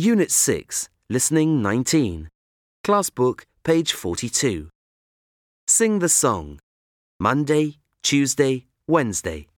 Unit 6, Listening 19. Class Book, page 42. Sing the song. Monday, Tuesday, Wednesday.